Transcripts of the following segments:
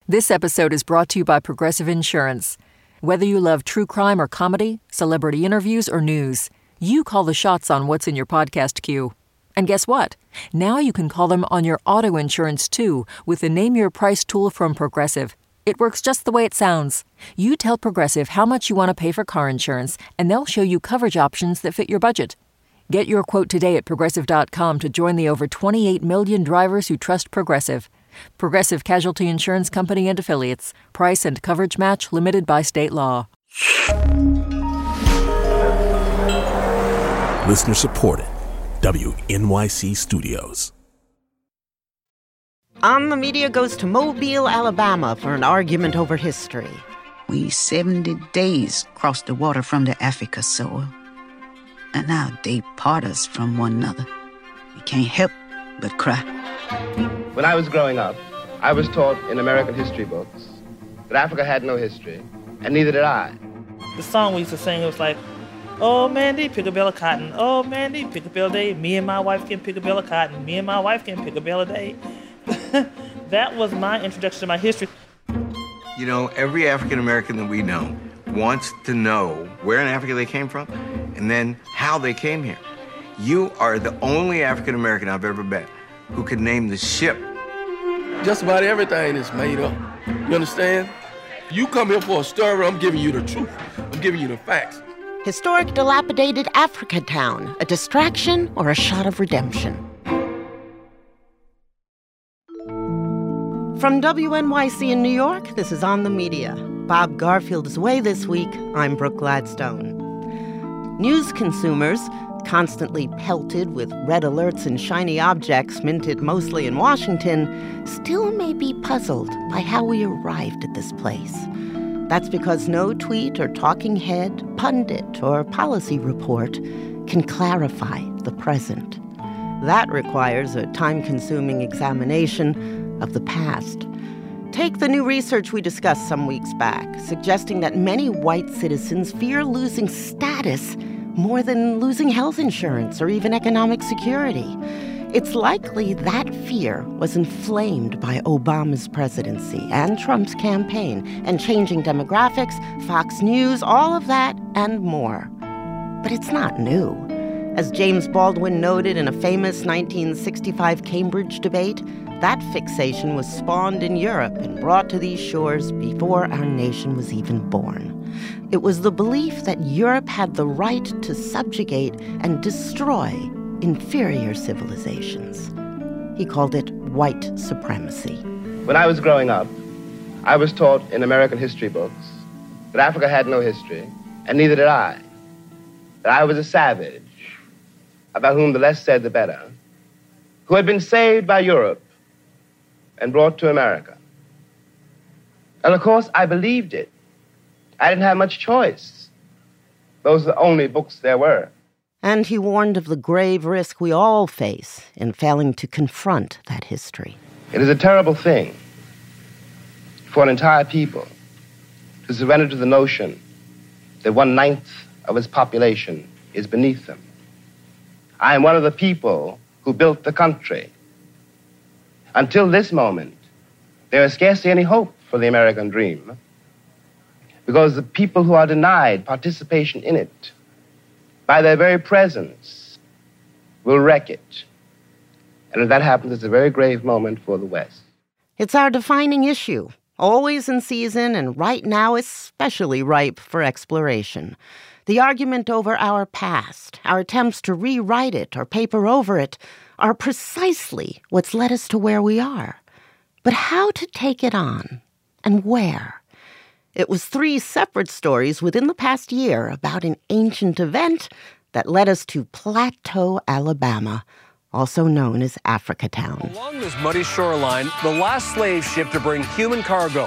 This episode is brought to you by Progressive Insurance. Whether you love true crime or comedy, celebrity interviews or news, you call the shots on what's in your podcast queue. And guess what? Now you can call them on your auto insurance too with the Name Your Price tool from Progressive. It works just the way it sounds. You tell Progressive how much you want to pay for car insurance, and they'll show you coverage options that fit your budget. Get your quote today at Progressive.com to join the over 28 million drivers who trust Progressive. Progressive Casualty Insurance Company and Affiliates. Price and coverage match limited by state law. Listener supported. WNYC Studios. On the Media goes to Mobile, Alabama for an argument over history. We 70 days crossed the water from the Africa soil. And now they part us from one another. We can't help but cry. When I was growing up, I was taught in American history books that Africa had no history, and neither did I. The song we used to sing, it was like, oh, Mandy, pick a bale of cotton. Oh, Mandy, pick a bale a day. Me and my wife can pick a bale of cotton. Me and my wife can pick a bale a day. That was my introduction to my history. You know, every African-American that we know wants to know where in Africa they came from and then how they came here. You are the only African-American I've ever met who could name the ship. Just about everything is made up. You understand? You come here for a story, I'm giving you the truth. I'm giving you the facts. Historic, dilapidated Africa Town, a distraction or a shot of redemption? From WNYC in New York, this is On the Media. Bob Garfield is away this week. I'm Brooke Gladstone. News consumers, constantly pelted with red alerts and shiny objects minted mostly in Washington, still may be puzzled by how we arrived at this place. That's because no tweet or talking head, pundit, or policy report can clarify the present. That requires a time-consuming examination of the past. Take the new research we discussed some weeks back, suggesting that many white citizens fear losing status more than losing health insurance or even economic security. It's likely that fear was inflamed by Obama's presidency and Trump's campaign and changing demographics, Fox News, all of that and more. But it's not new. As James Baldwin noted in a famous 1965 Cambridge debate, that fixation was spawned in Europe and brought to these shores before our nation was even born. It was the belief that Europe had the right to subjugate and destroy inferior civilizations. He called it white supremacy. When I was growing up, I was taught in American history books that Africa had no history, and neither did I. That I was a savage, about whom the less said the better, who had been saved by Europe and brought to America. And of course, I believed it. I didn't have much choice. Those are the only books there were. And he warned of the grave risk we all face in failing to confront that history. It is a terrible thing for an entire people to surrender to the notion that 1/9 of its population is beneath them. I am one of the people who built the country. Until this moment, there is scarcely any hope for the American dream, because the people who are denied participation in it, by their very presence, will wreck it. And if that happens, it's a very grave moment for the West. It's our defining issue, always in season and right now especially ripe for exploration. The argument over our past, our attempts to rewrite it or paper over it, are precisely what's led us to where we are. But how to take it on, and where? It was 3 separate stories within the past year about an ancient event that led us to Plateau, Alabama, also known as Africa Town. Along this muddy shoreline, the last slave ship to bring human cargo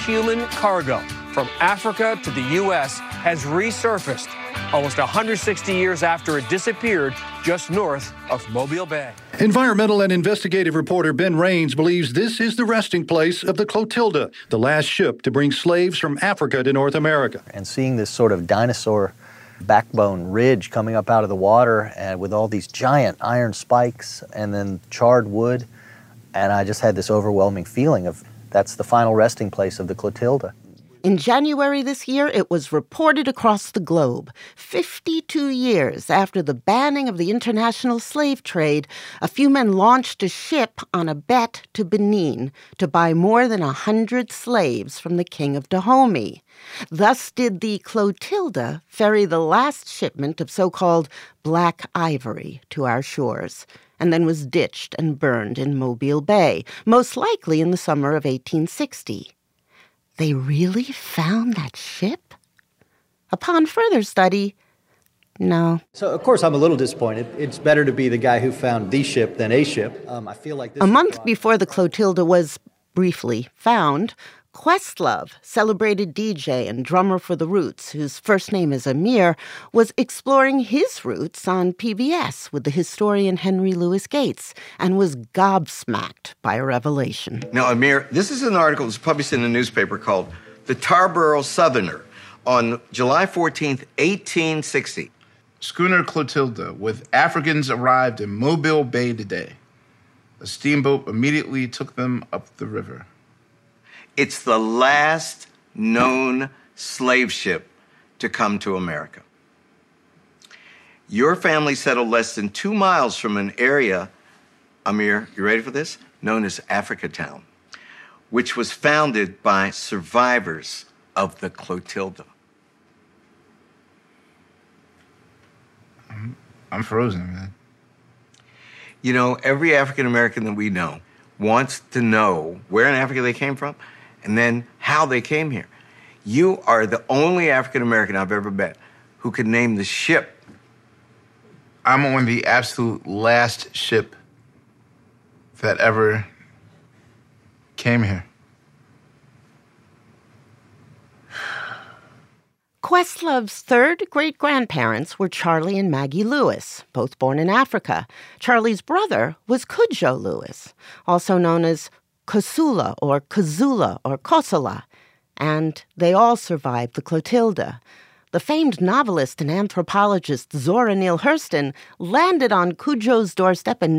from Africa to the U.S. has resurfaced almost 160 years after it disappeared just north of Mobile Bay. Environmental and investigative reporter Ben Raines believes this is the resting place of the Clotilda, the last ship to bring slaves from Africa to North America. And seeing this sort of dinosaur backbone ridge coming up out of the water and with all these giant iron spikes and then charred wood, and I just had this overwhelming feeling of That's the final resting place of the Clotilda. In January this year, it was reported across the globe. 52 years after the banning of the international slave trade, a few men launched a ship on a bet to Benin to buy more than 100 slaves from the King of Dahomey. Thus did the Clotilda ferry the last shipment of so-called black ivory to our shores, and then was ditched and burned in Mobile Bay, most likely in the summer of 1860. They really found that ship? Upon further study, no. So, of course, I'm a little disappointed. It's better to be the guy who found the ship than a ship. I feel like this a month before the Clotilda was briefly found, Questlove, celebrated DJ and drummer for The Roots, whose first name is Amir, was exploring his roots on PBS with the historian Henry Louis Gates and was gobsmacked by a revelation. Now, Amir, this is an article that's published in a newspaper called The Tarboro Southerner on July 14th, 1860. Schooner Clotilda with Africans arrived in Mobile Bay today. A steamboat immediately took them up the river. It's the last known slave ship to come to America. Your family settled less than 2 miles from an area, Amir, you ready for this? Known as Africatown, which was founded by survivors of the Clotilda. I'm frozen, man. You know, every African American that we know wants to know where in Africa they came from and then how they came here. You are the only African American I've ever met who could name the ship. I'm on the absolute last ship that ever came here. Questlove's third great-grandparents were Charlie and Maggie Lewis, both born in Africa. Charlie's brother was Cudjoe Lewis, also known as Kosula or Kazula or Kosala, and they all survived the Clotilda. The famed novelist and anthropologist Zora Neale Hurston landed on Cudjoe's doorstep in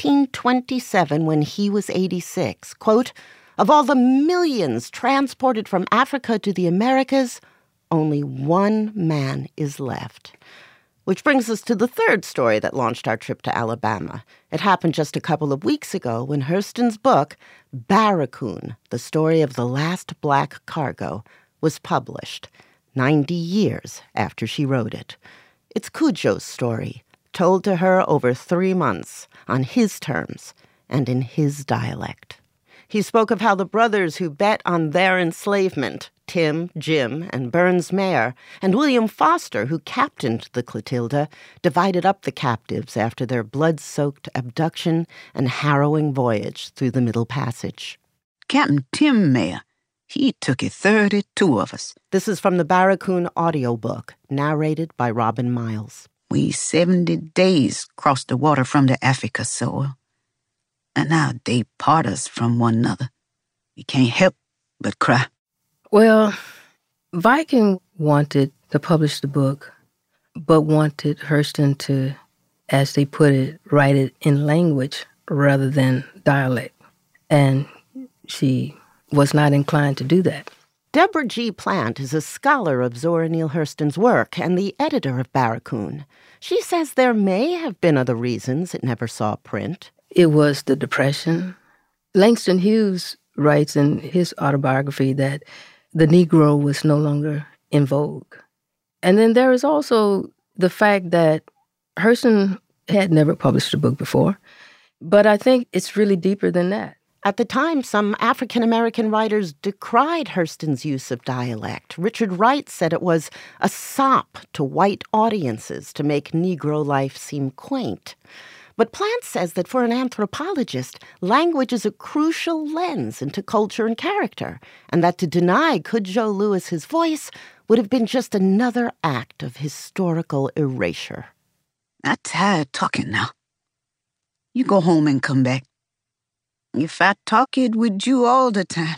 1927 when he was 86. Quote, "Of all the millions transported from Africa to the Americas, only one man is left." Which brings us to the third story that launched our trip to Alabama. It happened just a couple of weeks ago when Hurston's book, Barracoon, The Story of the Last Black Cargo, was published 90 years after she wrote it. It's Cudjoe's story, told to her over 3 months, on his terms and in his dialect. He spoke of how the brothers who bet on their enslavement, Tim, Jim, and Burns Mayer, and William Foster, who captained the Clotilda, divided up the captives after their blood-soaked abduction and harrowing voyage through the Middle Passage. Captain Tim Mayer, he took it 32 of us. This is from the Barracoon audiobook, narrated by Robin Miles. We 70 days crossed the water from the Africa soil, and now they part us from one another. We can't help but cry. Well, Viking wanted to publish the book, but wanted Hurston to, as they put it, write it in language rather than dialect. And she was not inclined to do that. Deborah G. Plant is a scholar of Zora Neale Hurston's work and the editor of Barracoon. She says there may have been other reasons it never saw print. It was the Depression. Langston Hughes writes in his autobiography that the Negro was no longer in vogue. And then there is also the fact that Hurston had never published a book before, but I think it's really deeper than that. At the time, some African-American writers decried Hurston's use of dialect. Richard Wright said it was a sop to white audiences to make Negro life seem quaint. But Plant says that for an anthropologist, language is a crucial lens into culture and character, and that to deny Cudjoe Lewis his voice would have been just another act of historical erasure. I'm tired talking now. You go home and come back. If I talk it with you all the time,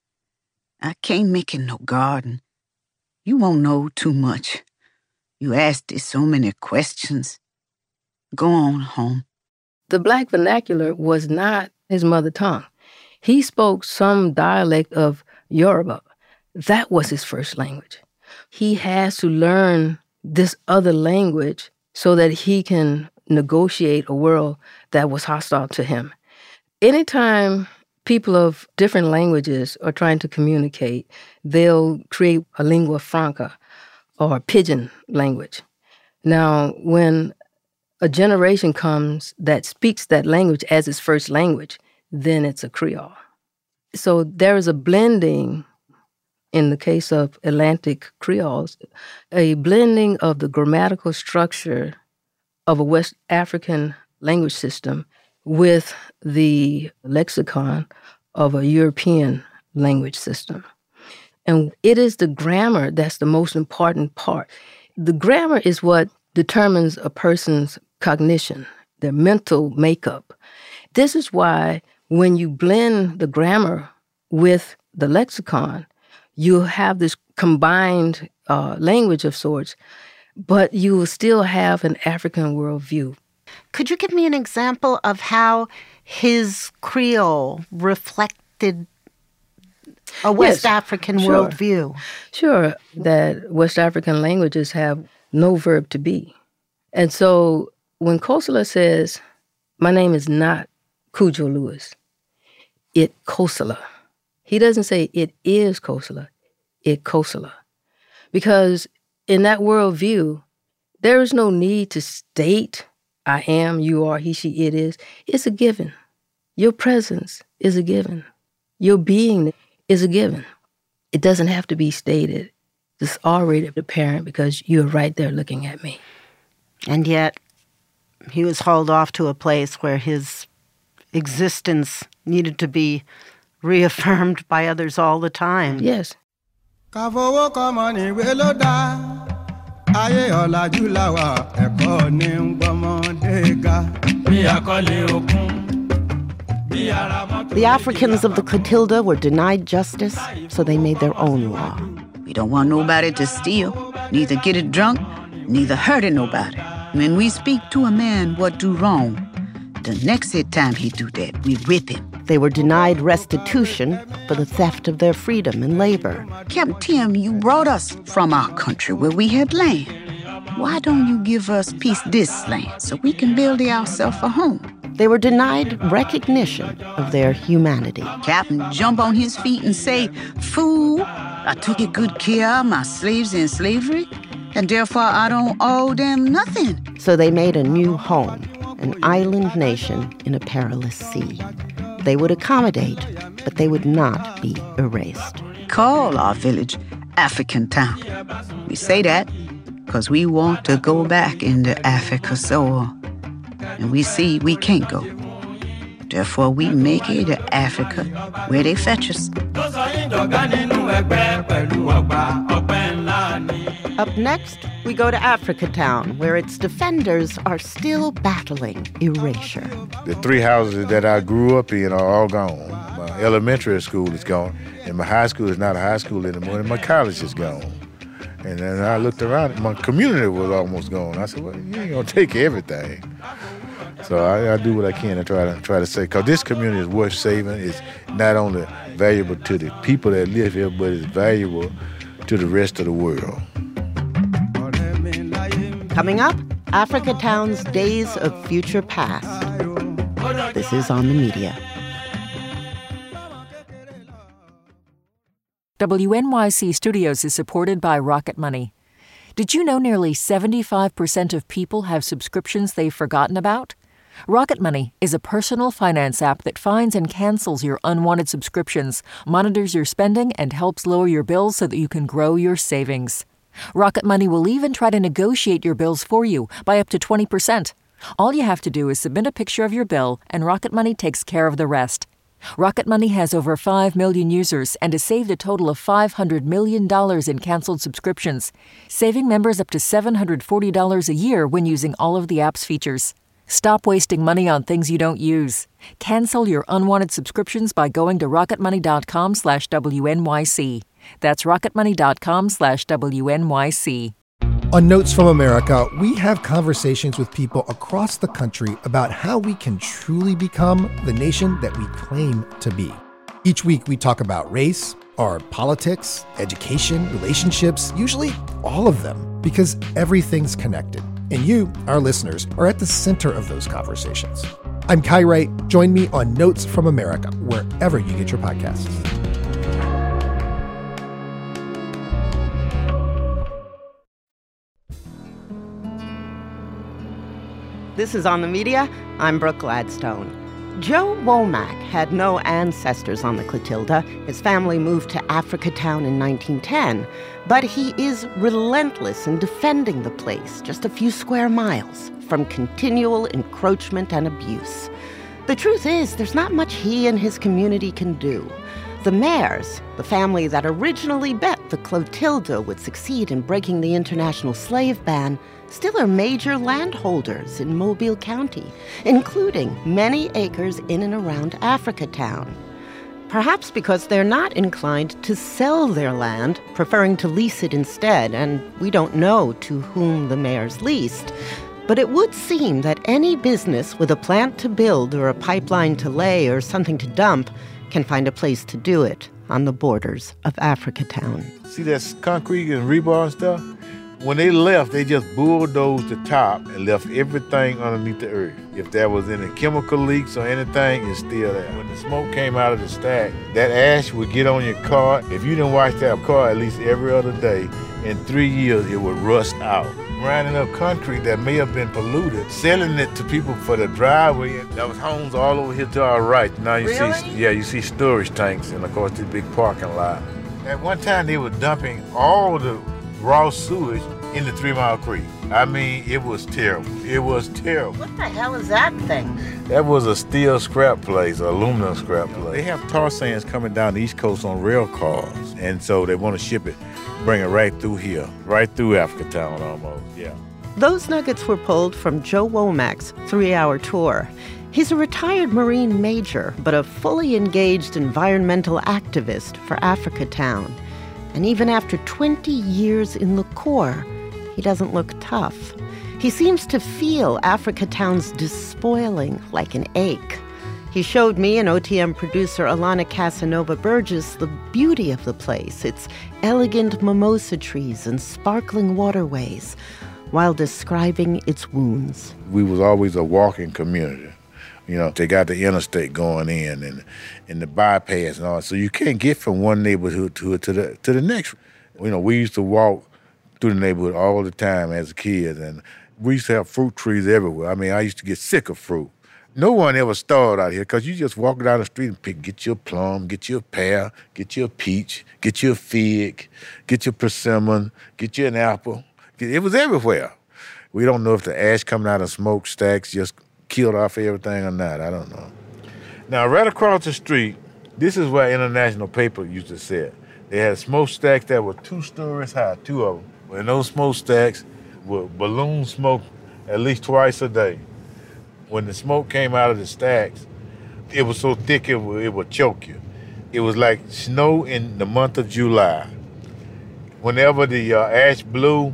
I can't make it no garden. You won't know too much. You asked it so many questions. Go on home. The Black vernacular was not his mother tongue. He spoke some dialect of Yoruba. That was his first language. He has to learn this other language so that he can negotiate a world that was hostile to him. Anytime people of different languages are trying to communicate, they'll create a lingua franca or a pidgin language. Now, when a generation comes that speaks that language as its first language, then it's a Creole. So there is a blending, in the case of Atlantic Creoles, a blending of the grammatical structure of a West African language system with the lexicon of a European language system. And it is the grammar that's the most important part. The grammar is what determines a person's cognition, their mental makeup. This is why when you blend the grammar with the lexicon, you have this combined language of sorts, but you will still have an African worldview. Could you give me an example of how his Creole reflected a West African worldview? Sure, that West African languages have no verb to be. And so when Kosala says, my name is not Cudjo Lewis, it Kosala. He doesn't say it is Kosala, it Kosala. Because in that worldview, there is no need to state I am, you are, he, she, it is. It's a given. Your presence is a given. Your being is a given. It doesn't have to be stated. It's already apparent because you're right there looking at me. And yet, he was hauled off to a place where his existence needed to be reaffirmed by others all the time. Yes. The Africans of the Clotilda were denied justice, so they made their own law. We don't want nobody to steal, neither get it drunk, neither hurting nobody. When we speak to a man what do wrong, the next time he do that, we whip him. They were denied restitution for the theft of their freedom and labor. Captain Tim, you brought us from our country where we had land. Why don't you give us this land so we can build ourselves a home? They were denied recognition of their humanity. Captain jump on his feet and say, fool, I took good care of my slaves in slavery, and therefore I don't owe them nothing. So they made a new home, an island nation in a perilous sea. They would accommodate, but they would not be erased. Call our village African Town. We say that because we want to go back into Africa soil. And we see we can't go. Therefore, we make it to Africa where they fetch us. Up next, we go to Africa Town, where its defenders are still battling erasure. The 3 houses that I grew up in are all gone. My elementary school is gone, and my high school is not a high school anymore, and my college is gone. And then I looked around, my community was almost gone. I said, well, you ain't gonna take everything. So I do what I can to try to say, because this community is worth saving. It's not only valuable to the people that live here, but it's valuable to the rest of the world. Coming up, Africa Town's Days of Future Past. This is On the Media. WNYC Studios is supported by Rocket Money. Did you know nearly 75% of people have subscriptions they've forgotten about? Rocket Money is a personal finance app that finds and cancels your unwanted subscriptions, monitors your spending, and helps lower your bills so that you can grow your savings. Rocket Money will even try to negotiate your bills for you by up to 20%. All you have to do is submit a picture of your bill, and Rocket Money takes care of the rest. Rocket Money has over 5 million users and has saved a total of $500 million in canceled subscriptions, saving members up to $740 a year when using all of the app's features. Stop wasting money on things you don't use. Cancel your unwanted subscriptions by going to rocketmoney.com/WNYC. That's rocketmoney.com/WNYC. On Notes from America, we have conversations with people across the country about how we can truly become the nation that we claim to be. Each week, we talk about race, or politics, education, relationships, usually all of them, because everything's connected. And you, our listeners, are at the center of those conversations. I'm Kai Wright. Join me on Notes from America, wherever you get your podcasts. This is On the Media. I'm Brooke Gladstone. Joe Womack had no ancestors on the Clotilda. His family moved to Africatown in 1910, but he is relentless in defending the place just a few square miles from continual encroachment and abuse. The truth is, there's not much he and his community can do. The Mayers, the family that originally bet the Clotilda would succeed in breaking the international slave ban, still are major landholders in Mobile County, including many acres in and around Africatown. Perhaps because they're not inclined to sell their land, preferring to lease it instead, and we don't know to whom the Mayers leased. But it would seem that any business with a plant to build or a pipeline to lay or something to dump can find a place to do it on the borders of Africatown. See that concrete and rebar and stuff? When they left, they just bulldozed the top and left everything underneath the earth. If there was any chemical leaks or anything, it's still there. When the smoke came out of the stack, that ash would get on your car. If you didn't wash that car at least every other day, in 3 years, it would rust out. Grinding up concrete that may have been polluted, selling it to people for the driveway. There was homes all over here to our right. Now you you see storage tanks and, of course, the big parking lot. At one time, they were dumping all the raw sewage into 3 Mile Creek. I mean, it was terrible. It was terrible. What the hell is that thing? That was a steel scrap place, an aluminum scrap place. They have tar sands coming down the East Coast on rail cars, and so they want to ship it, bring it right through here, right through Africatown almost, yeah. Those nuggets were pulled from Joe Womack's 3-hour tour. He's a retired Marine major, but a fully engaged environmental activist for Africatown. And even after 20 years in the Corps, he doesn't look tough. He seems to feel Africatown's despoiling like an ache. He showed me and OTM producer Alana Casanova Burgess the beauty of the place, its elegant mimosa trees and sparkling waterways, while describing its wounds. We was always a walking community. You know, they got the interstate going in and the bypass and all. So you can't get from one neighborhood to the next. You know, we used to walk through the neighborhood all the time as a kid, and we used to have fruit trees everywhere. I mean, I used to get sick of fruit. No one ever starved out here because you just walk down the street and get your plum, get your pear, get your peach, get your fig, get your persimmon, get you an apple. It was everywhere. We don't know if the ash coming out of smokestacks just killed off everything or not. I don't know. Now, right across the street, this is where International Paper used to sit. They had smokestacks that were 2 stories high, 2 of them. And those smokestacks would balloon smoke at least twice a day. When the smoke came out of the stacks, it was so thick it would choke you. It was like snow in the month of July. Whenever the ash blew,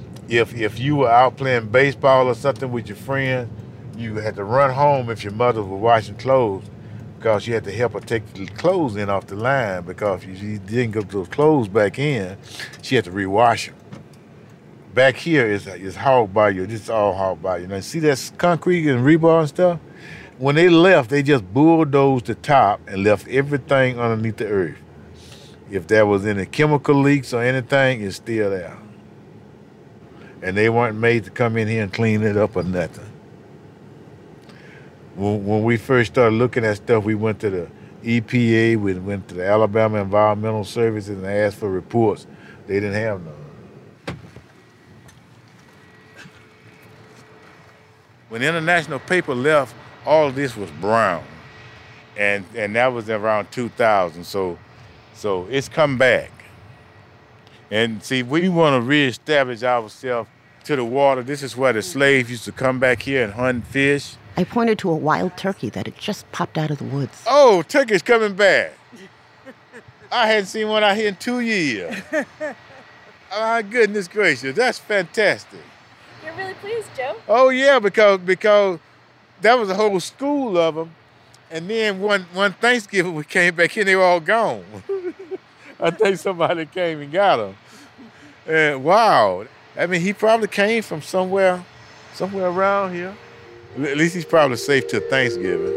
if you were out playing baseball or something with your friends, you had to run home if your mother was washing clothes, because you had to help her take the clothes in off the line, because if you didn't get those clothes back in, she had to rewash them. Back here is hog bayou. This is all hog bayou. Now, see that concrete and rebar and stuff? When they left, they just bulldozed the top and left everything underneath the earth. If there was any chemical leaks or anything, it's still there. And they weren't made to come in here and clean it up or nothing. When we first started looking at stuff, we went to the EPA, we went to the Alabama Environmental Services and asked for reports. They didn't have none. When International Paper left, all of this was brown. And that was around 2000, so it's come back. And see, we want to reestablish ourselves to the water. This is where the slaves used to come back here and hunt fish. I pointed to a wild turkey that had just popped out of the woods. Oh, turkey's coming back. I hadn't seen one out here in 2 years. Oh, my goodness gracious, that's fantastic. You're really pleased, Joe? Oh, yeah, because that was a whole school of them. And then one Thanksgiving, we came back here and they were all gone. I think somebody came and got them. And wow. I mean, he probably came from somewhere around here. At least he's probably safe till Thanksgiving.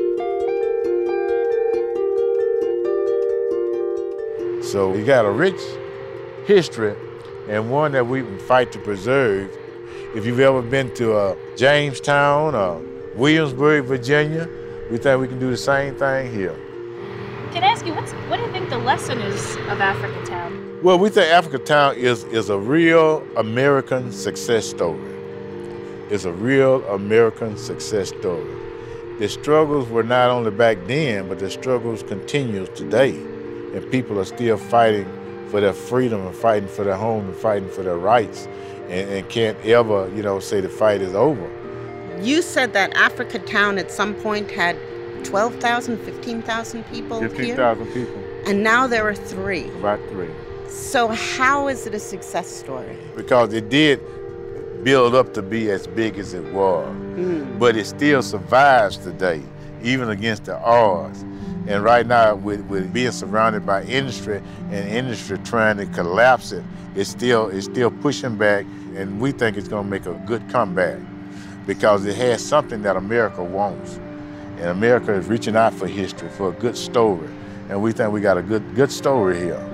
So we got a rich history and one that we can fight to preserve. If you've ever been to Jamestown or Williamsburg, Virginia, we think we can do the same thing here. Can I ask you, what do you think the lesson is of Africatown? Well, we think Africatown is a real American success story. It's a real American success story. The struggles were not only back then, but the struggles continue today. And people are still fighting for their freedom and fighting for their home and fighting for their rights and can't ever, say the fight is over. You said that Africatown at some point had 12,000, 15,000 people 15,000 people. And now there are 3. About 3. So how is it a success story? Because it did build up to be as big as it was. But it still survives today, even against the odds. And right now, with being surrounded by industry and industry trying to collapse it, it's still pushing back, and we think it's going to make a good comeback because it has something that America wants. And America is reaching out for history, for a good story. And we think we got a good story here.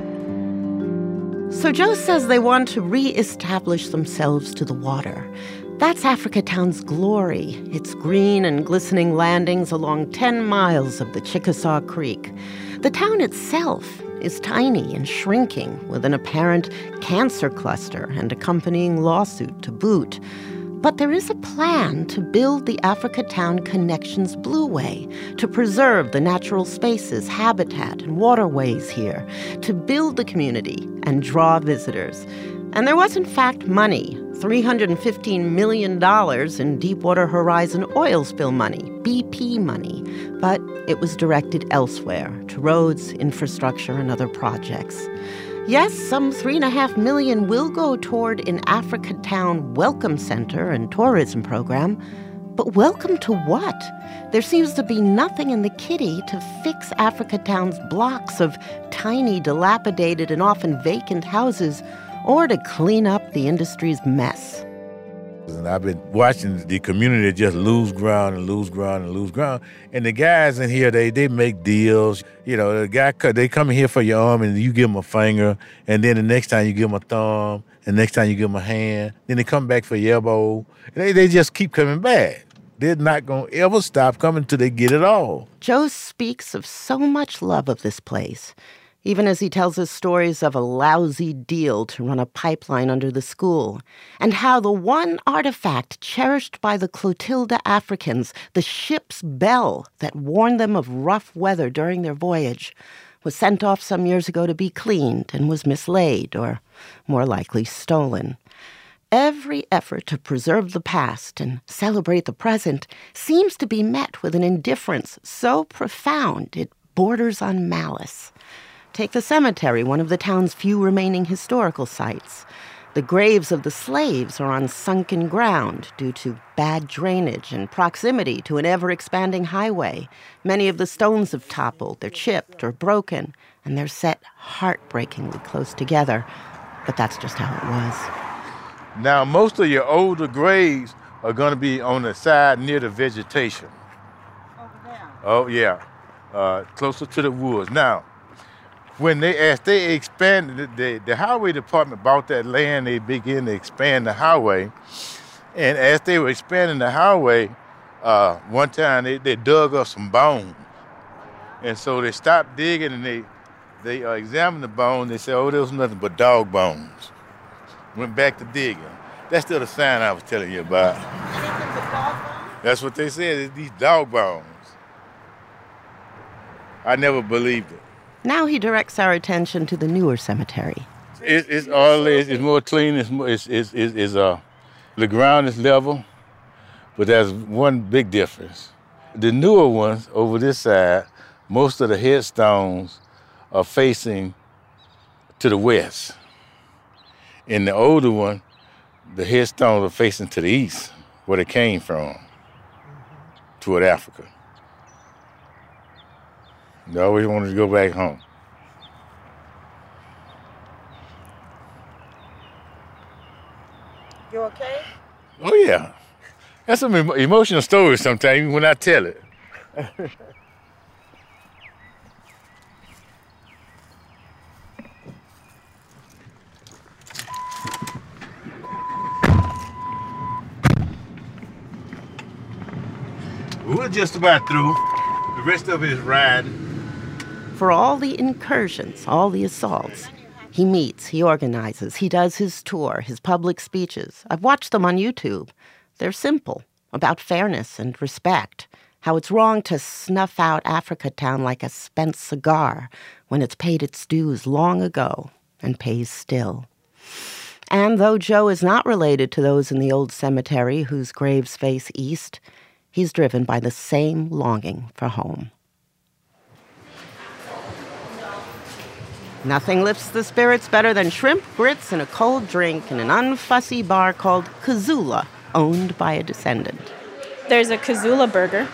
So Joe says they want to reestablish themselves to the water. That's Africatown's glory, its green and glistening landings along 10 miles of the Chickasaw Creek. The town itself is tiny and shrinking, with an apparent cancer cluster and accompanying lawsuit to boot. But there is a plan to build the Africatown Connections Blueway, to preserve the natural spaces, habitat, and waterways here, to build the community and draw visitors. And there was, in fact, money, $315 million in Deepwater Horizon oil spill money, BP money. But it was directed elsewhere, to roads, infrastructure, and other projects. Yes, some $3.5 million will go toward an Africatown Welcome Center and tourism program. But welcome to what? There seems to be nothing in the kitty to fix Africatown's blocks of tiny, dilapidated, and often vacant houses, or to clean up the industry's mess. And I've been watching the community just lose ground and lose ground and lose ground. And the guys in here, they make deals. The guy, they come in here for your arm and you give them a finger. And then the next time you give them a thumb. And next time you give them a hand. Then they come back for your elbow. They just keep coming back. They're not going to ever stop coming till they get it all. Joe speaks of so much love of this place, even as he tells us stories of a lousy deal to run a pipeline under the school, and how the one artifact cherished by the Clotilda Africans, the ship's bell that warned them of rough weather during their voyage, was sent off some years ago to be cleaned and was mislaid, or more likely stolen. Every effort to preserve the past and celebrate the present seems to be met with an indifference so profound it borders on malice. Take the cemetery, one of the town's few remaining historical sites. The graves of the slaves are on sunken ground due to bad drainage and proximity to an ever-expanding highway. Many of the stones have toppled, they're chipped or broken, and they're set heartbreakingly close together. But that's just how it was. Now, most of your older graves are going to be on the side near the vegetation. Over there? Oh, yeah. Closer to the woods. Now, as they expanded, the highway department bought that land, they began to expand the highway. And as they were expanding the highway, one time they dug up some bones. And so they stopped digging and they examined the bone. They said, there was nothing but dog bones. Went back to digging. That's still the sign I was telling you about. Anything but dog bones? That's what they said, it's these dog bones. I never believed it. Now he directs our attention to the newer cemetery. It's more clean. The ground is level, but there's one big difference. The newer ones over this side, most of the headstones are facing to the west. In the older one, the headstones are facing to the east, where they came from, toward Africa. I always wanted to go back home. You okay? Oh, yeah. That's some emotional stories sometimes, even when I tell it. We're just about through. The rest of it is riding. For all the incursions, all the assaults, he meets, he organizes, he does his tour, his public speeches. I've watched them on YouTube. They're simple, about fairness and respect, how it's wrong to snuff out Africa Town like a spent cigar when it's paid its dues long ago and pays still. And though Joe is not related to those in the old cemetery whose graves face east, he's driven by the same longing for home. Nothing lifts the spirits better than shrimp grits and a cold drink in an unfussy bar called Kazula, owned by a descendant. There's a Kazula burger.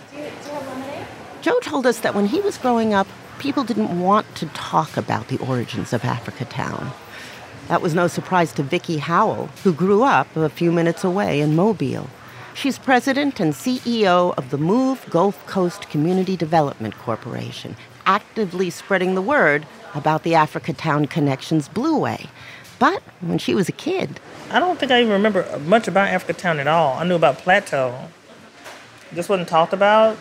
Joe told us that when he was growing up, people didn't want to talk about the origins of Africa Town. That was no surprise to Vicki Howell, who grew up a few minutes away in Mobile. She's president and CEO of the Move Gulf Coast Community Development Corporation, actively spreading the word about the Africa Town Connection's Blueway. But when she was a kid... I don't think I even remember much about Africa Town at all. I knew about Plateau. It just wasn't talked about.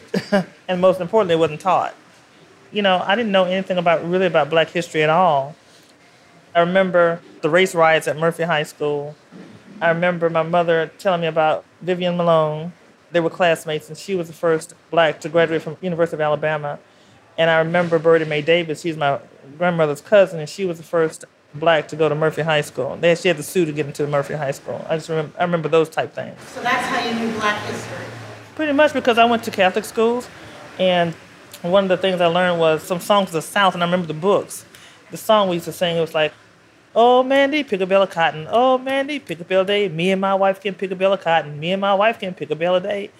And most importantly, it wasn't taught. You know, I didn't know anything about Black history at all. I remember the race riots at Murphy High School. I remember my mother telling me about Vivian Malone. They were classmates, and she was the first Black to graduate from University of Alabama. And I remember Birdie Mae Davis. She's my grandmother's cousin, and she was the first Black to go to Murphy High School. She had to sue to get into Murphy High School. I remember those type things. So that's how you knew Black history? Pretty much, because I went to Catholic schools, and one of the things I learned was some songs of the South, and I remember the books. The song we used to sing, it was like, "Oh, Mandy, pick a bale of cotton. Oh, Mandy, pick a bale a day. Me and my wife can pick a bale of cotton. Me and my wife can pick a bale a day."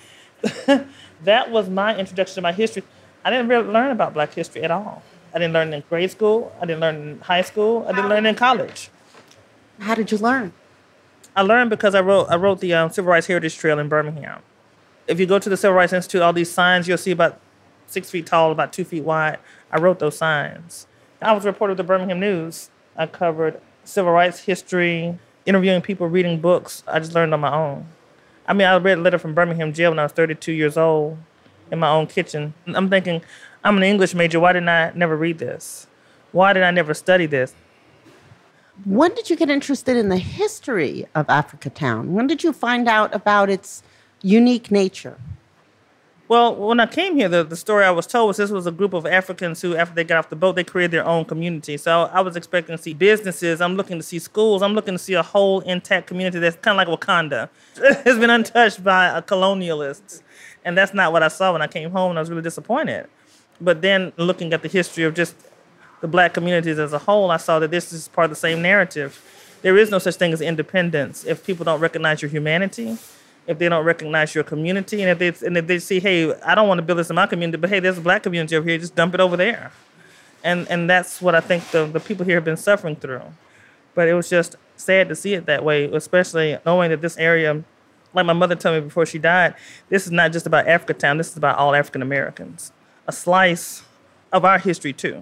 That was my introduction to my history. I didn't really learn about Black history at all. I didn't learn it in grade school. I didn't learn it in high school. I didn't learn it in college. How did you learn? I learned because I wrote the Civil Rights Heritage Trail in Birmingham. If you go to the Civil Rights Institute, all these signs you'll see about 6 feet tall, about 2 feet wide. I wrote those signs. I was a reporter with the Birmingham News. I covered civil rights history, interviewing people, reading books. I just learned on my own. I mean, I read a letter from Birmingham jail when I was 32 years old in my own kitchen. I'm thinking, I'm an English major. Why didn't I never read this? Why did I never study this? When did you get interested in the history of Africa Town? When did you find out about its unique nature? Well, when I came here, the story I was told was this was a group of Africans who, after they got off the boat, they created their own community. So I was expecting to see businesses. I'm looking to see schools. I'm looking to see a whole intact community that's kind of like Wakanda. It's been untouched by colonialists. And that's not what I saw when I came home, and I was really disappointed. But then looking at the history of just the Black communities as a whole, I saw that this is part of the same narrative. There is no such thing as independence. If people don't recognize your humanity, if they don't recognize your community, and if they see, hey, I don't want to build this in my community, but hey, there's a Black community over here, just dump it over there. And that's what I think the people here have been suffering through. But it was just sad to see it that way, especially knowing that this area, like my mother told me before she died, this is not just about Africa Town, this is about all African Americans. A slice of our history, too.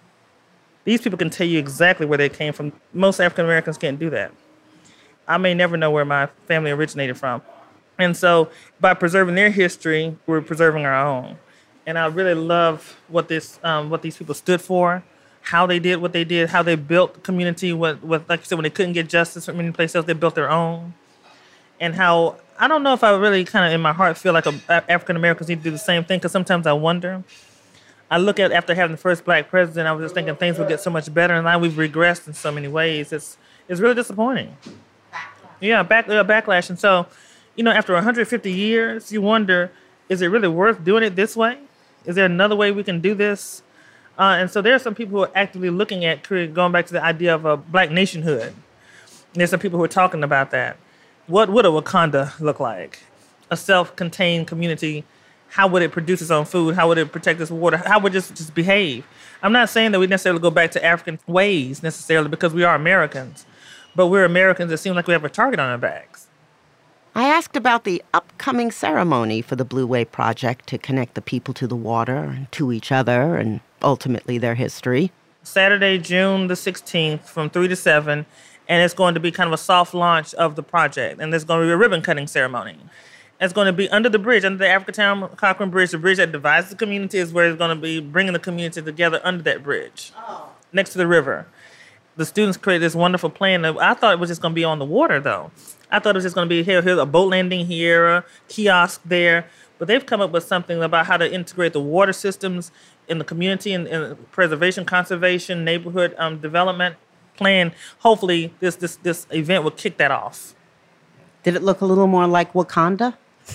These people can tell you exactly where they came from. Most African Americans can't do that. I may never know where my family originated from. And so by preserving their history, we're preserving our own. And I really love what these people stood for, how they did what they did, how they built the community with like you said, when they couldn't get justice from any place else, they built their own. And how, I don't know if I really kind of in my heart feel like African Americans need to do the same thing, because sometimes I wonder. I look at after having the first Black president, I was just thinking things would get so much better, and now we've regressed in so many ways. It's really disappointing. Yeah, backlash. And so, you know, after 150 years, you wonder, is it really worth doing it this way? Is there another way we can do this? And so there are some people who are actively looking at going back to the idea of a Black nationhood. And there's some people who are talking about that. What would a Wakanda look like? A self-contained community how would it produce its own food? How would it protect its water? How would it just behave? I'm not saying that we necessarily go back to African ways necessarily because we are Americans, but we're Americans. It seems like we have a target on our backs. I asked about the upcoming ceremony for the Blue Wave Project to connect the people to the water and to each other and ultimately their history. Saturday, June the 16th from 3 to 7, and it's going to be kind of a soft launch of the project, and there's going to be a ribbon-cutting ceremony. It's going to be under the bridge, under the Africatown-Cochrane Bridge. The bridge that divides the community is where it's going to be bringing the community together under that bridge, next to the river. The students created this wonderful plan. I thought it was just going to be on the water, though. I thought it was just going to be here's a boat landing here, a kiosk there. But they've come up with something about how to integrate the water systems in the community and preservation, conservation, neighborhood development plan. Hopefully, this event will kick that off. Did it look a little more like Wakanda?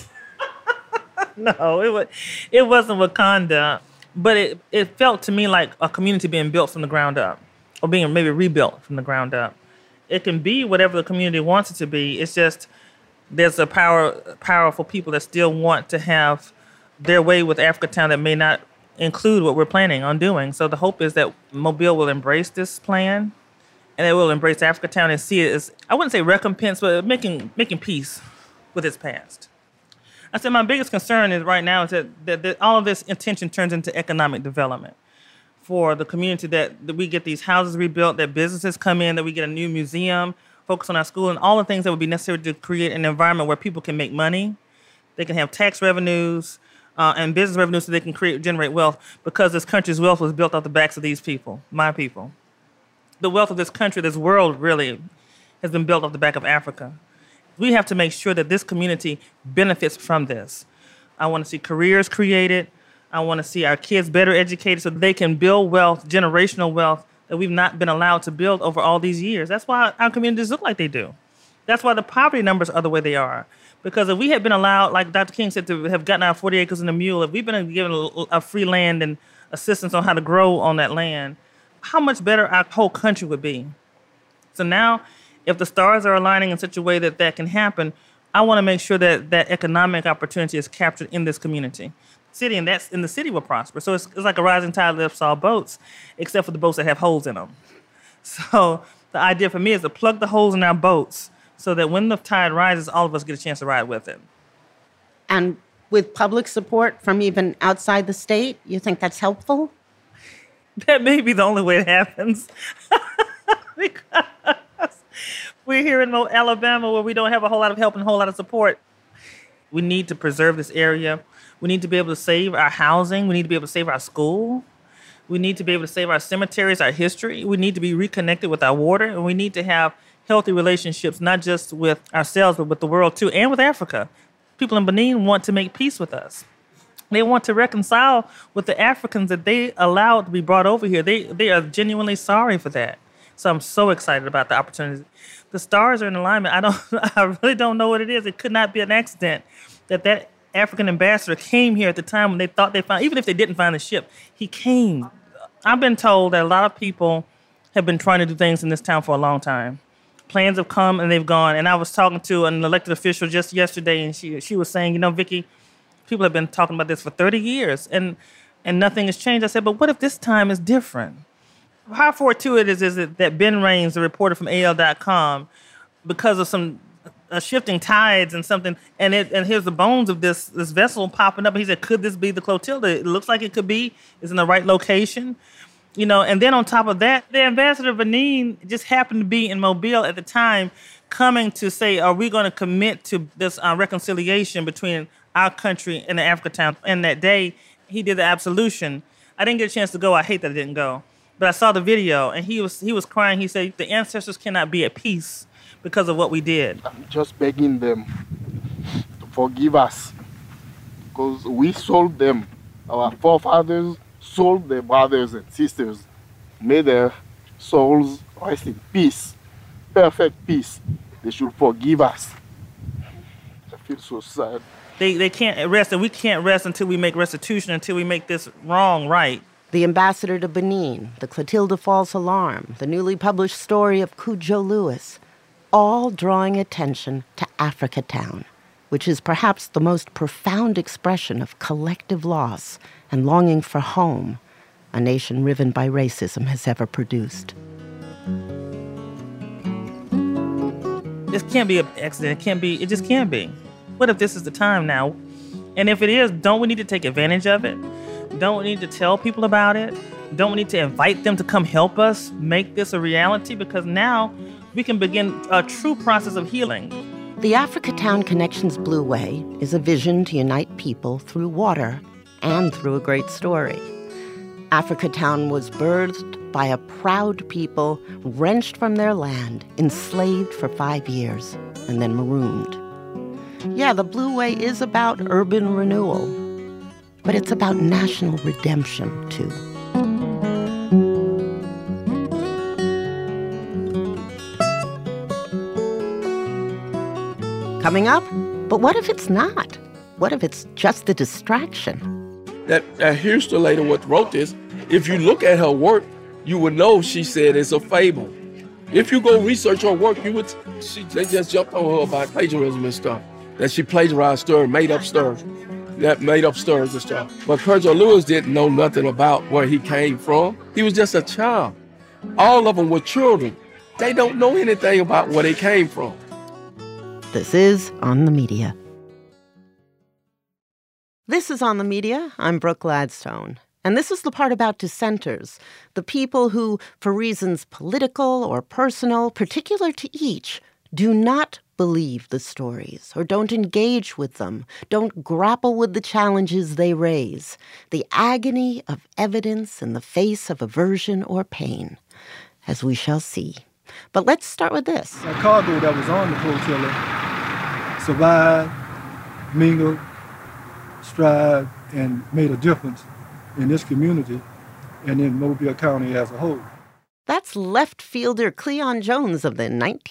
No, it wasn't Wakanda, but it felt to me like a community being built from the ground up, or being maybe rebuilt from the ground up. It can be whatever the community wants it to be. It's just there's a powerful people that still want to have their way with Africatown that may not include what we're planning on doing. So the hope is that Mobile will embrace this plan, and it will embrace Africatown and see it as, I wouldn't say recompense, but making peace with its past. I said my biggest concern is right now is that all of this intention turns into economic development for the community, that we get these houses rebuilt, that businesses come in, that we get a new museum, focus on our school, and all the things that would be necessary to create an environment where people can make money, they can have tax revenues, and business revenues so they can generate wealth, because this country's wealth was built off the backs of these people, my people. The wealth of this country, this world really, has been built off the back of Africa. We have to make sure that this community benefits from this. I want to see careers created. I want to see our kids better educated so they can build wealth, generational wealth, that we've not been allowed to build over all these years. That's why our communities look like they do. That's why the poverty numbers are the way they are. Because if we had been allowed, like Dr. King said, to have gotten our 40 acres and a mule, if we've been given a free land and assistance on how to grow on that land, how much better our whole country would be. So now, if the stars are aligning in such a way that that can happen, I want to make sure that that economic opportunity is captured in this community. City, and that's in the city will prosper. So it's like a rising tide lifts all boats, except for the boats that have holes in them. So the idea for me is to plug the holes in our boats so that when the tide rises, all of us get a chance to ride with it. And with public support from even outside the state, you think that's helpful? That may be the only way it happens. Because we're here in Alabama where we don't have a whole lot of help and a whole lot of support. We need to preserve this area. We need to be able to save our housing. We need to be able to save our school. We need to be able to save our cemeteries, our history. We need to be reconnected with our water. And we need to have healthy relationships, not just with ourselves, but with the world too, and with Africa. People in Benin want to make peace with us. They want to reconcile with the Africans that they allowed to be brought over here. They are genuinely sorry for that. So I'm so excited about the opportunities. The stars are in alignment. I really don't know what it is. It could not be an accident that African ambassador came here at the time when they thought they found, even if they didn't find the ship, he came. I've been told that a lot of people have been trying to do things in this town for a long time. Plans have come and they've gone. And I was talking to an elected official just yesterday, and she was saying, Vicki, people have been talking about this for 30 years, and nothing has changed. I said, but what if this time is different? How fortuitous is it that Ben Raines, the reporter from AL.com, because of some shifting tides and something, and here's the bones of this vessel popping up. And he said, could this be the Clotilda? It looks like it could be. It's in the right location. And then on top of that, the ambassador of Benin just happened to be in Mobile at the time, coming to say, are we going to commit to this reconciliation between our country and the Africatown? And that day, he did the absolution. I didn't get a chance to go. I hate that I didn't go. But I saw the video, and he was crying. He said, the ancestors cannot be at peace because of what we did. I'm just begging them to forgive us, because we sold them. Our forefathers sold their brothers and sisters. May their souls rest in peace, perfect peace. They should forgive us. I feel so sad. They can't rest, and we can't rest until we make restitution, until we make this wrong right. The ambassador to Benin, the Clotilda Falls alarm, the newly published story of Cudjoe Lewis, all drawing attention to Africatown, which is perhaps the most profound expression of collective loss and longing for home a nation riven by racism has ever produced. This can't be an accident. It just can't be. What if this is the time now? And if it is, don't we need to take advantage of it? Don't we need to tell people about it? Don't we need to invite them to come help us make this a reality? Because now we can begin a true process of healing. The Africatown Connections Blue Way is a vision to unite people through water and through a great story. Africatown was birthed by a proud people wrenched from their land, enslaved for 5 years, and then marooned. Yeah, the Blue Way is about urban renewal, but it's about national redemption, too. Coming up, but what if it's not? What if it's just a distraction? That Houston lady what wrote this, if you look at her work, you would know she said it's a fable. If you go research her work, they just jumped on her about plagiarism and stuff. That she plagiarized stories, made up stories and stuff. But Kurdra Lewis didn't know nothing about where he came from. He was just a child. All of them were children. They don't know anything about where they came from. This is On the Media. This is On the Media. I'm Brooke Gladstone. And this is the part about dissenters, the people who, for reasons political or personal, particular to each, do not believe the stories or don't engage with them, don't grapple with the challenges they raise, the agony of evidence in the face of aversion or pain, as we shall see. But let's start with this. That cargo that was on the flotilla survived, mingled, strived, and made a difference in this community and in Mobile County as a whole. That's left fielder Cleon Jones of the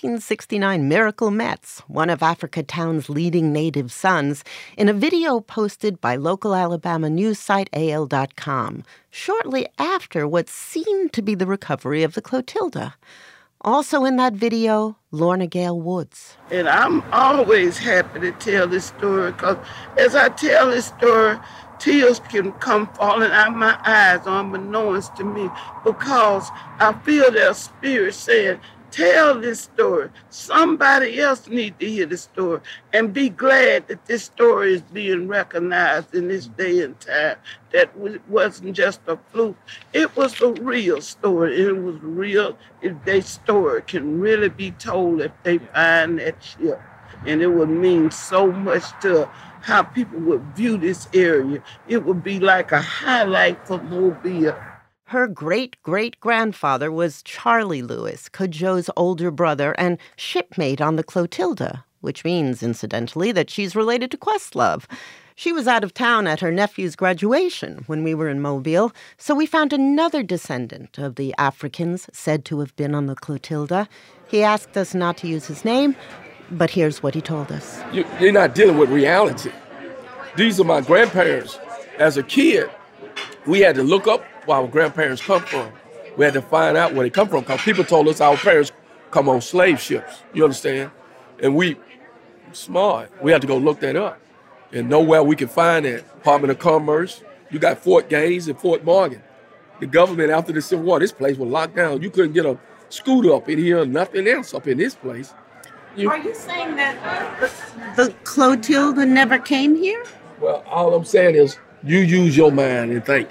1969 Miracle Mets, one of Africatown's leading native sons, in a video posted by local Alabama news site AL.com, shortly after what seemed to be the recovery of the Clotilda. Also in that video, Lorna Gale Woods. And I'm always happy to tell this story because as I tell this story, tears can come falling out of my eyes unbeknownst to me because I feel their spirit saying, tell this story. Somebody else needs to hear this story and be glad that this story is being recognized in this day and time. That wasn't just a fluke. It was a real story. It was real. If their story can really be told if they find that ship. And it would mean so much to how people would view this area. It would be like a highlight for Mobile. Her great-great-grandfather was Charlie Lewis, Cudjoe's older brother and shipmate on the Clotilda, which means, incidentally, that she's related to Questlove. She was out of town at her nephew's graduation when we were in Mobile, so we found another descendant of the Africans said to have been on the Clotilda. He asked us not to use his name, but here's what he told us. You're not dealing with reality. These are my grandparents. As a kid, we had to look up where our grandparents come from. We had to find out where they come from because people told us our parents come on slave ships. You understand? And we smart. We had to go look that up. And nowhere we could find that. Department of Commerce. You got Fort Gaines and Fort Morgan. The government, after the Civil War, this place was locked down. You couldn't get a scooter up in here, nothing else up in this place. Are you saying that the Clotilda never came here? Well, all I'm saying is you use your mind and think.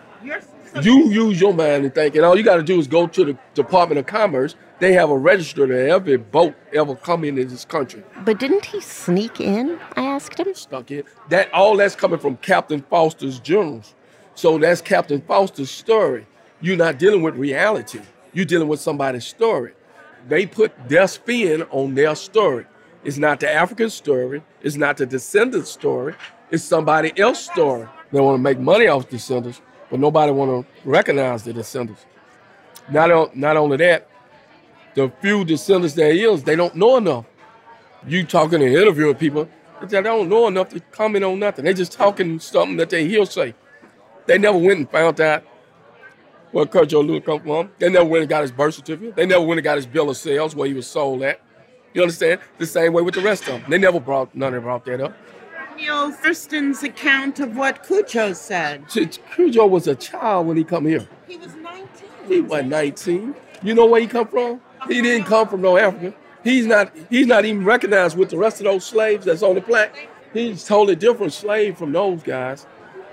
You use your mind and think. And all you got to do is go to the Department of Commerce. They have a register to every boat ever come into this country. But didn't he sneak in? I asked him. Snuck in. All that's coming from Captain Foster's journals. So that's Captain Foster's story. You're not dealing with reality. You're dealing with somebody's story. They put their spin on their story. It's not the African story. It's not the descendant story. It's somebody else's story. They want to make money off descendants, but nobody want to recognize the descendants. Not only that, the few descendants there is, they don't know enough. You talking and interviewing people, they don't know enough to comment on nothing. They just talking something that they hear say. They never went and found out where Cudjoe Lewis come from. They never went and got his birth certificate. They never went and got his bill of sales where he was sold at. You understand? The same way with the rest of them. None of them brought that up. Neil Thurston's account of what Cujo said. Cujo was a child when he come here. He was 19. He was 19. You know where he come from? He didn't come from no Africa. He's not even recognized with the rest of those slaves that's on the plaque. He's totally different slave from those guys.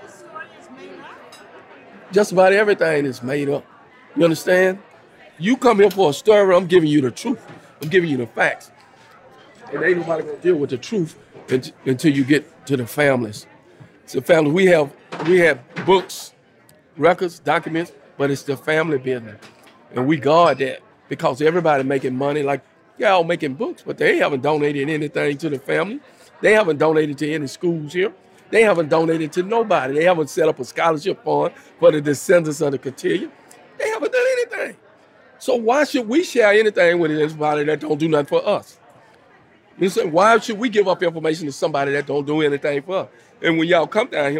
Just about everything is made up. You understand? You come here for a story, I'm giving you the truth. I'm giving you the facts. And ain't nobody gonna deal with the truth until you get to the families. So families, we have books, records, documents, but it's the family business. And we guard that because everybody making money, like y'all making books, but they haven't donated anything to the family. They haven't donated to any schools here. They haven't donated to nobody. They haven't set up a scholarship fund for the descendants of the cotillion. They haven't done anything. So why should we share anything with anybody that don't do nothing for us? You say, why should we give up information to somebody that don't do anything for us? And when y'all come down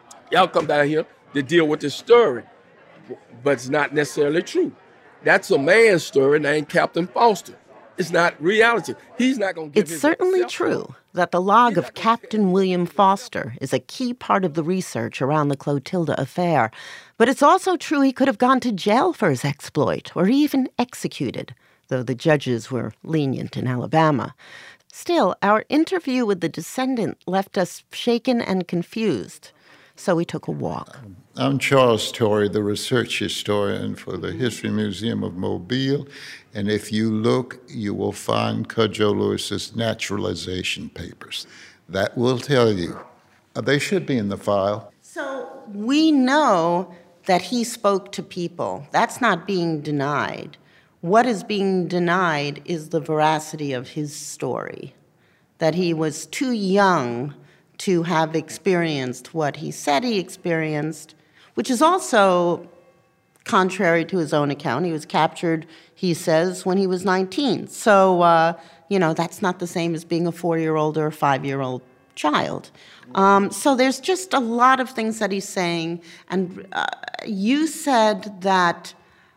here to deal with this story, but it's not necessarily true. That's a man's story named Captain Foster. It's not reality. He's not going to give It's certainly true that the log of Captain William Foster is a key part of the research around the Clotilda affair. But it's also true he could have gone to jail for his exploit or even executed, though the judges were lenient in Alabama. Still, our interview with the descendant left us shaken and confused, so we took a walk. I'm Charles Torrey, the research historian for the History Museum of Mobile, and if you look, you will find Cudjoe Lewis's naturalization papers. That will tell you. They should be in the file. So we know that he spoke to people. That's not being denied. What is being denied is the veracity of his story, that he was too young to have experienced what he said he experienced, which is also contrary to his own account. He was captured, he says, when he was 19. So, that's not the same as being a 4-year-old or a 5-year-old child. So there's just a lot of things that he's saying. And you said that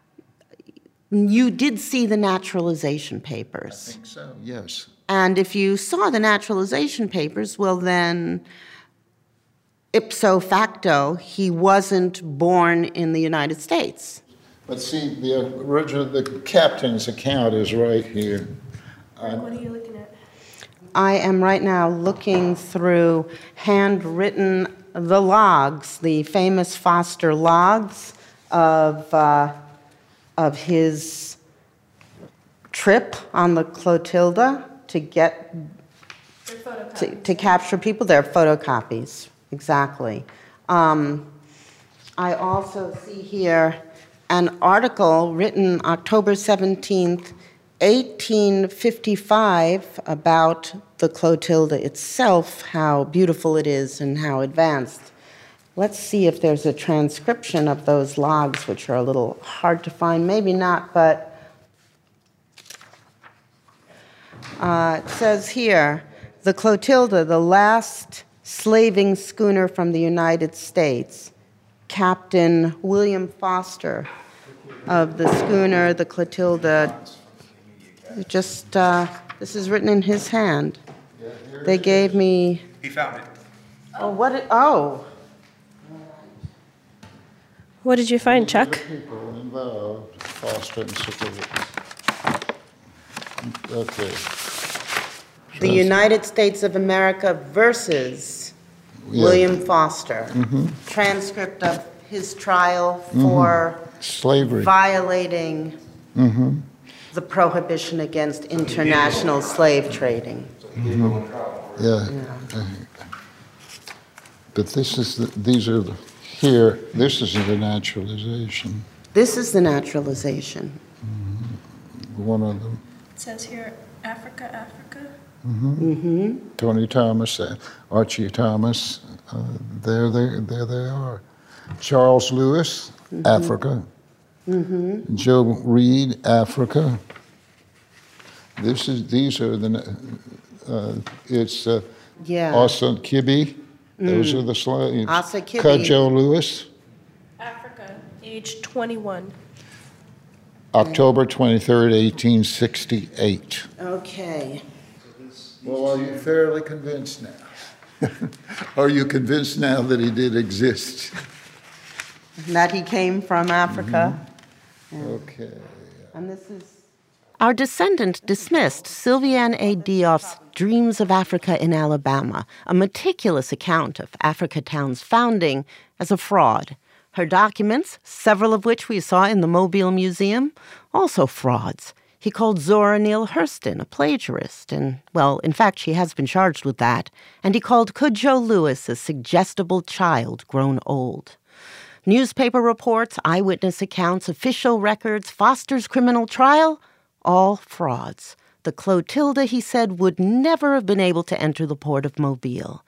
you did see the naturalization papers. I think so, yes. And if you saw the naturalization papers, well then, ipso facto, he wasn't born in the United States. But see, the captain's account is right here. What are you looking at? I am right now looking through the logs, the famous Foster logs of his trip on the Clotilda to get to capture people. They're photocopies, exactly. I also see here an article written October 17th, 1855, about the Clotilda itself, how beautiful it is and how advanced. Let's see if there's a transcription of those logs, which are a little hard to find. Maybe not, but it says here, the Clotilda, the last slaving schooner from the United States, Captain William Foster of the schooner, the Clotilda, this is written in his hand. They gave me... He found it. What did you find, Chuck? People involved, Foster and certificates. Okay. The United States of America versus William Foster. Mm-hmm. Transcript of his trial for slavery, violating the prohibition against international slave trading. Mm-hmm. Yeah. But these are here. This is the naturalization. This is the naturalization. One of them. It says here, Africa. Tony Thomas, Archie Thomas, there they are. Charles Lewis, Africa. Joe Reed, Africa. These are the. It's Asa Kibbe. Those are the slaves. Asa Kibbe. Cudjoe Lewis. Africa, age 21. October 23rd, 1868. Okay. Well, are you fairly convinced now? Are you convinced now that he did exist? That he came from Africa. Mm-hmm. Okay. And this is... Our descendant dismissed Sylviane A. Dioff's Dreams of Africa in Alabama, a meticulous account of Africa Town's founding, as a fraud. Her documents, several of which we saw in the Mobile Museum, also frauds. He called Zora Neale Hurston a plagiarist, and, well, in fact, she has been charged with that. And he called Cudjoe Lewis a suggestible child grown old. Newspaper reports, eyewitness accounts, official records, Foster's criminal trial, all frauds. The Clotilda, he said, would never have been able to enter the port of Mobile.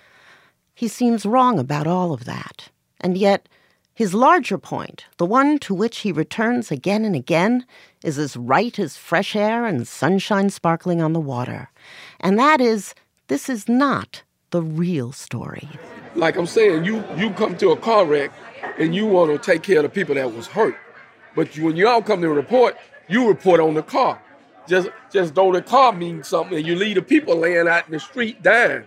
He seems wrong about all of that. And yet, his larger point, the one to which he returns again and again, is as right as fresh air and sunshine sparkling on the water. And that is, this is not the real story. Like I'm saying, you come to a car wreck and you want to take care of the people that was hurt. But when you all come to report, you report on the car. Just though the car means something and you leave the people laying out in the street dying.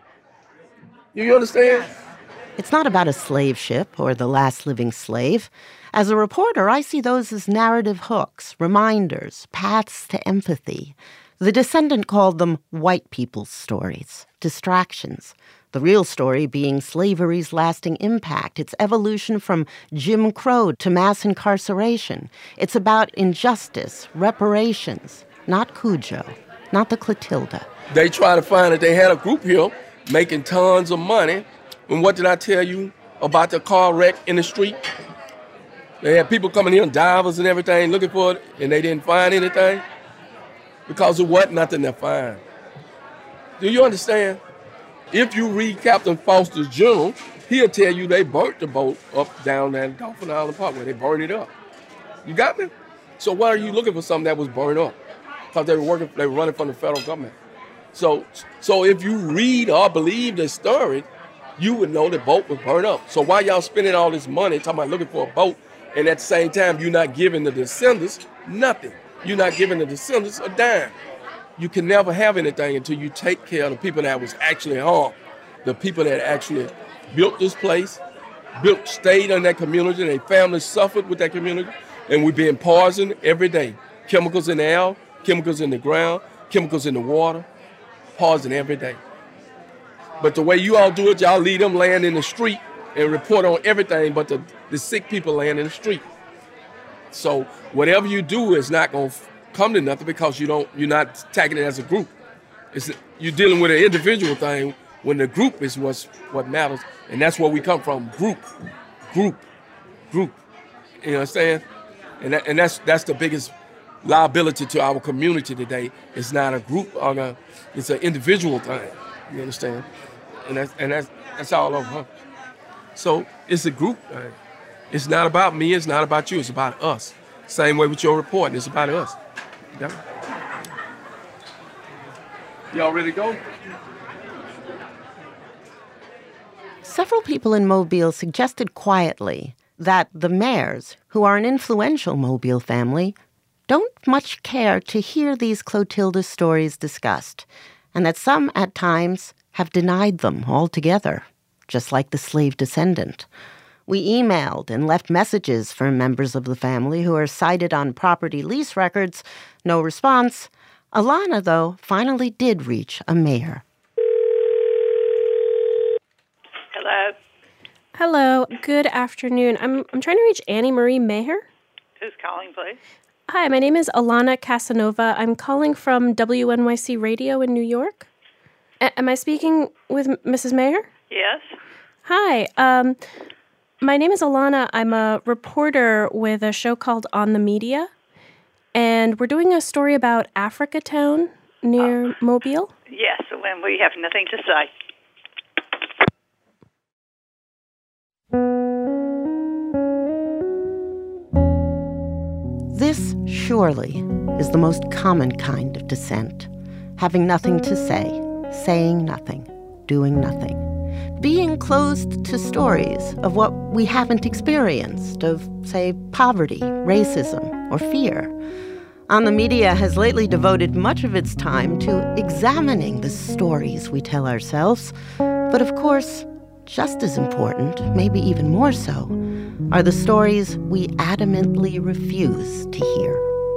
You understand? It's not about a slave ship or the last living slave. As a reporter, I see those as narrative hooks, reminders, paths to empathy. The descendant called them white people's stories, distractions. The real story being slavery's lasting impact, its evolution from Jim Crow to mass incarceration. It's about injustice, reparations, not Cudjoe, not the Clotilda. They try to find that they had a group here making tons of money. And what did I tell you about the car wreck in the street? They had people coming here, divers and everything, looking for it, and they didn't find anything because there wasn't nothing to find. Do you understand? If you read Captain Foster's journal, he'll tell you they burnt the boat up down there in Dolphin Island Parkway. They burned it up. You got me? So why are you looking for something that was burned up? Because they were running from the federal government. So if you read or believe the story, you would know the boat was burned up. So why y'all spending all this money talking about looking for a boat, and at the same time you're not giving the descendants nothing? You're not giving the descendants a dime. You can never have anything until you take care of the people that was actually harmed, the people that actually built this place, stayed in that community, their families suffered with that community, and we're being poisoned every day. Chemicals in the air, chemicals in the ground, chemicals in the water, poison every day. But the way you all do it, y'all leave them laying in the street and report on everything but the sick people laying in the street. So whatever you do is not going to come to nothing because you're not tackling it as a group. You're dealing with an individual thing when the group is what matters, and that's where we come from. Group. You understand? And that's the biggest liability to our community today. It's not a group it's an individual thing. You understand? And that's all over. Huh? So it's a group thing. It's not about me. It's not about you. It's about us. Same way with your reporting. It's about us. Yeah. Y'all ready to go? Several people in Mobile suggested quietly that the Mayers, who are an influential Mobile family, don't much care to hear these Clotilda stories discussed, and that some, at times, have denied them altogether, just like the slave descendant. We emailed and left messages for members of the family who are cited on property lease records. No response. Alana, though, finally did reach a mayor. Hello. Hello. Good afternoon. I'm trying to reach Annie Marie Maher. Who's calling, please? Hi, my name is Alana Casanova. I'm calling from WNYC Radio in New York. Am I speaking with Mrs. Maher? Yes. Hi. My name is Alana. I'm a reporter with a show called On the Media, and we're doing a story about Africa Town near Mobile. Yes, when we have nothing to say. This, surely, is the most common kind of dissent. Having nothing to say, saying nothing, doing nothing. being closed to stories of what we haven't experienced, of, say, poverty, racism, or fear. On the Media has lately devoted much of its time to examining the stories we tell ourselves. But of course, just as important, maybe even more so, are the stories we adamantly refuse to hear.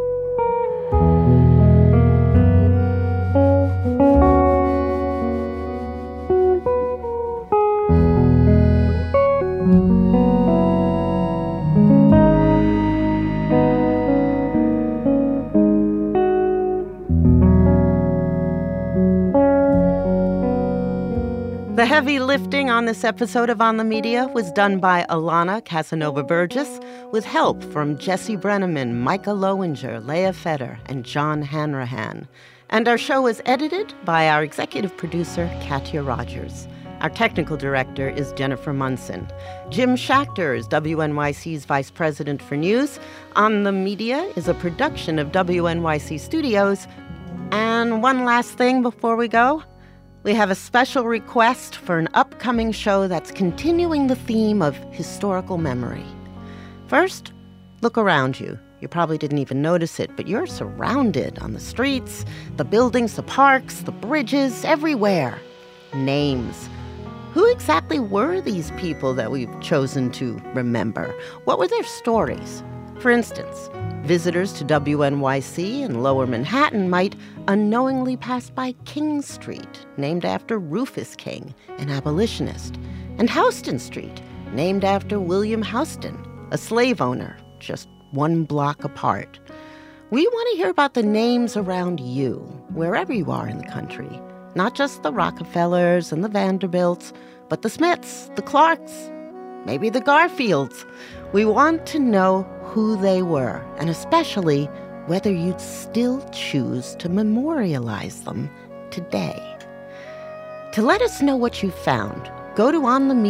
The heavy lifting on this episode of On the Media was done by Alana Casanova-Burgess with help from Jesse Brenneman, Micah Lowinger, Leah Fetter, and John Hanrahan. And our show was edited by our executive producer, Katya Rogers. Our technical director is Jennifer Munson. Jim Schachter is WNYC's Vice President for News. On the Media is a production of WNYC Studios. And one last thing before we go. We have a special request for an upcoming show that's continuing the theme of historical memory. First, look around you. You probably didn't even notice it, but you're surrounded on the streets, the buildings, the parks, the bridges, everywhere. Names. Who exactly were these people that we've chosen to remember? What were their stories? For instance, visitors to WNYC in Lower Manhattan might unknowingly pass by King Street, named after Rufus King, an abolitionist, and Houston Street, named after William Houston, a slave owner, just one block apart. We want to hear about the names around you, wherever you are in the country, not just the Rockefellers and the Vanderbilts, but the Smiths, the Clarks, maybe the Garfields. We want to know who they were, and especially whether you'd still choose to memorialize them today. To let us know what you found, go to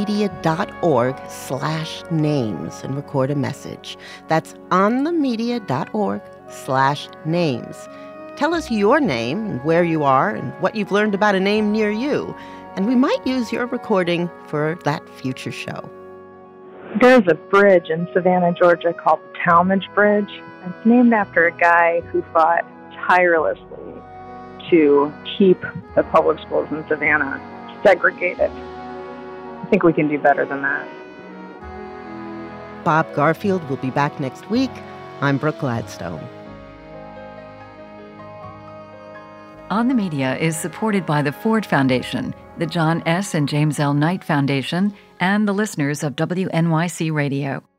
onthemedia.org/names and record a message. That's onthemedia.org/names. Tell us your name and where you are and what you've learned about a name near you, and we might use your recording for that future show. There's a bridge in Savannah, Georgia called the Talmadge Bridge. It's named after a guy who fought tirelessly to keep the public schools in Savannah segregated. I think we can do better than that. Bob Garfield will be back next week. I'm Brooke Gladstone. On the Media is supported by the Ford Foundation, the John S. and James L. Knight Foundation, and the listeners of WNYC Radio.